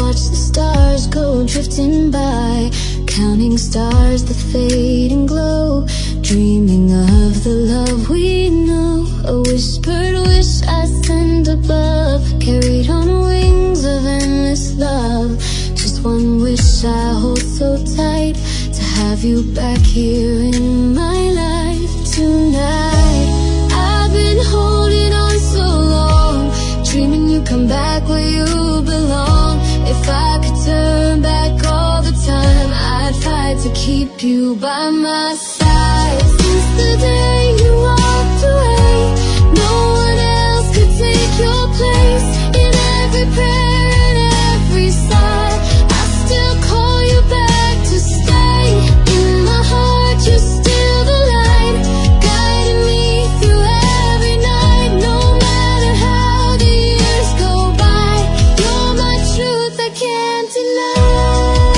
watch the stars go drifting by, counting stars that fade and glow, dreaming of the love we know. A whispered wish I send above, carried on wings of endless love. Just one wish I hold so tight, to have you back here in my life tonight. I've been holding on so long, dreaming you come back where you belong. If I could turn back all the time, I'd fight to keep you by my side. Since the day you walked away, no one else could take your place. In every prayer and every sigh, I still call you back to stay. In my heart you're still the light, guiding me through every night. No matter how the years go by, you're my truth I can't deny.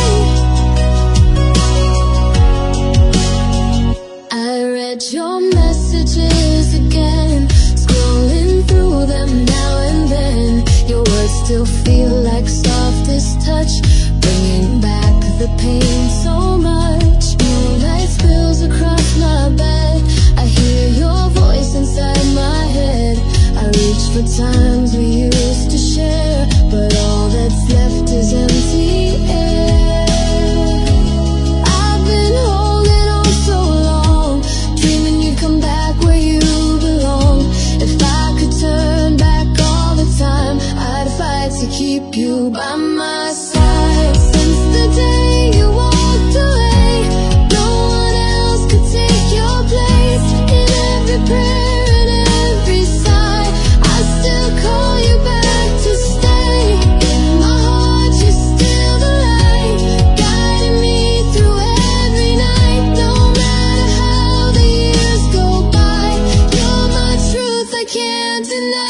I read your messages again, scrolling through them now and then. Your words still feel like softest touch, bringing back the pain so much. Moonlight spills across my bed, I hear your voice inside my head. I reach for times we used to share, but all that's left is empty air. I've been holding on so long, dreaming you'd come back where you belong. If I could turn back all the time, I'd fight to keep you by my side. Since the day you walked away, no one else could take your place. In every prayer and every sigh, I still call you back to stay. In my heart you're still the light, guiding me through every night. No matter how the years go by, you're my truth I can't deny.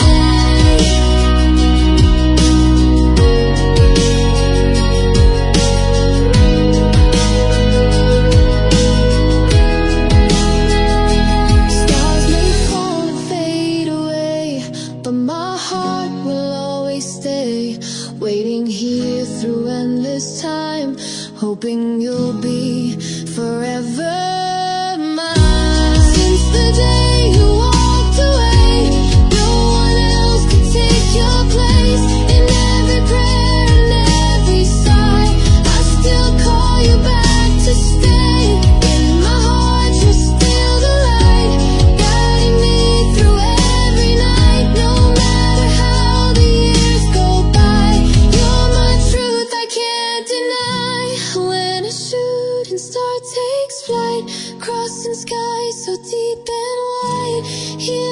Stars may fall and fade away, but my heart will always stay, waiting here through endless time, hoping you'll be forever mine. Since the day you walked away, no one else could take your place. In every prayer and every sigh, I still call you back to stay. In my heart you're still the light, guiding me through every night. No matter how the years go by, you're my truth I can't deny. When a shooting star takes flight, crossing skies so deep and wide, here